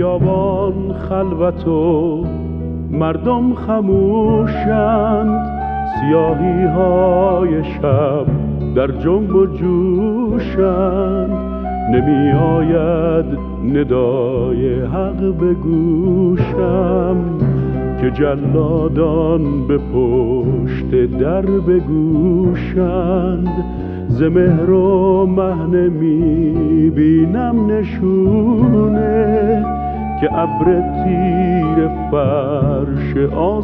بیابان خلوت و مردم خموشند، سیاهی های شب در جنب و جوشند. نمی آید ندای حق به گوشم که جلادان به پشت در بگوشند. ز مهر و مه می بینم نشونه که ابر تیر فرش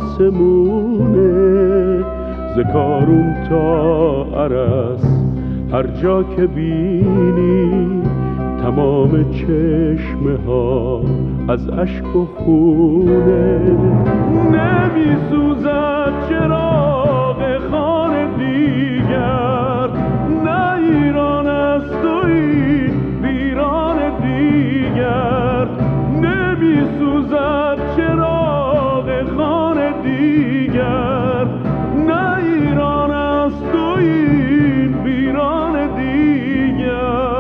آسمونه. ز کارون تا عرس هر جا که بینی تمام چشمه ها از اشک و خونه. نمی سوزد چراغ خانه دیگر، نه ایران است و این ویران دیگر. نمی سوزد چراغ خانه دیگر، نه ایران است و این ویران دیگر.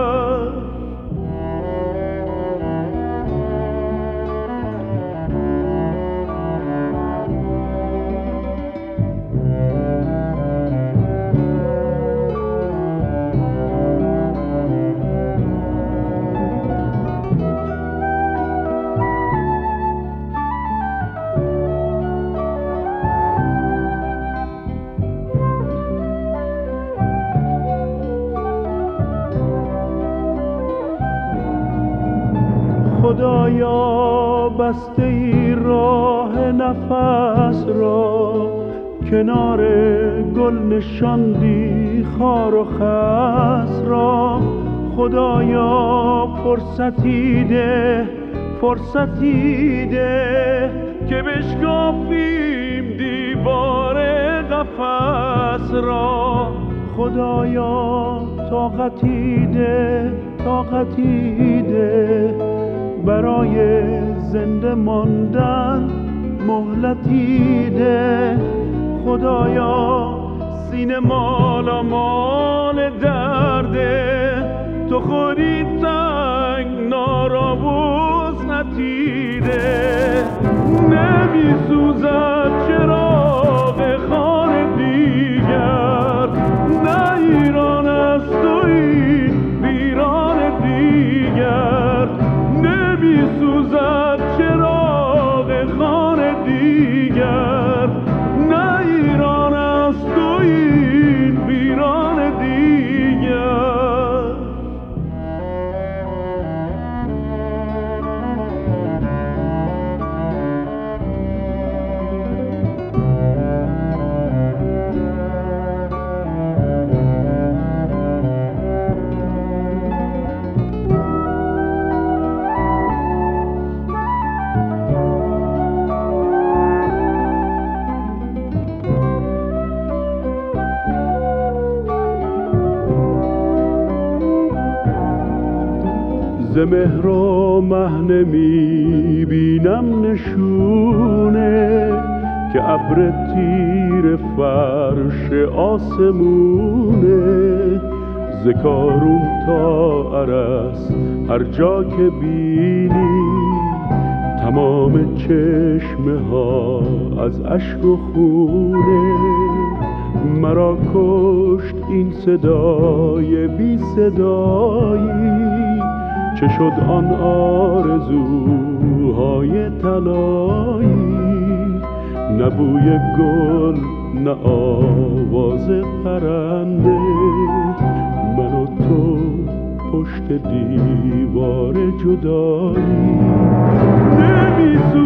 خدایا بسته ای راه نفس را، کنار گل نشاندی خار و خس را. خدایا فرصتی ده، فرصتی ده که بشکافیم دیوار قفس را. خدایا طاقتی ده، طاقتی ده برای زنده ماندن مهلتی ده. خدایا سینه مالا مال درده، تو خودی تنگنا و وسعتیده. نمی سوزد چراغ خانه دیگر، نه ایران است و این ویران دیگر. نمی سوزد چراغ خانه دیگر، نه ایران است و این ویران دیگر. ز مهر و مه نمی بینم نشونه که ابر تیر فرش آسمونه. ز کارون تا عرس هر جا که بینی تمام چشمه ها از اشک و خونه. مرا کشت این صدای بی صدایی، چه شد آن آرزوهای طلایی. نه بوی گل نه آواز پرنده، من و تو پشت دیوار جدایی. نمی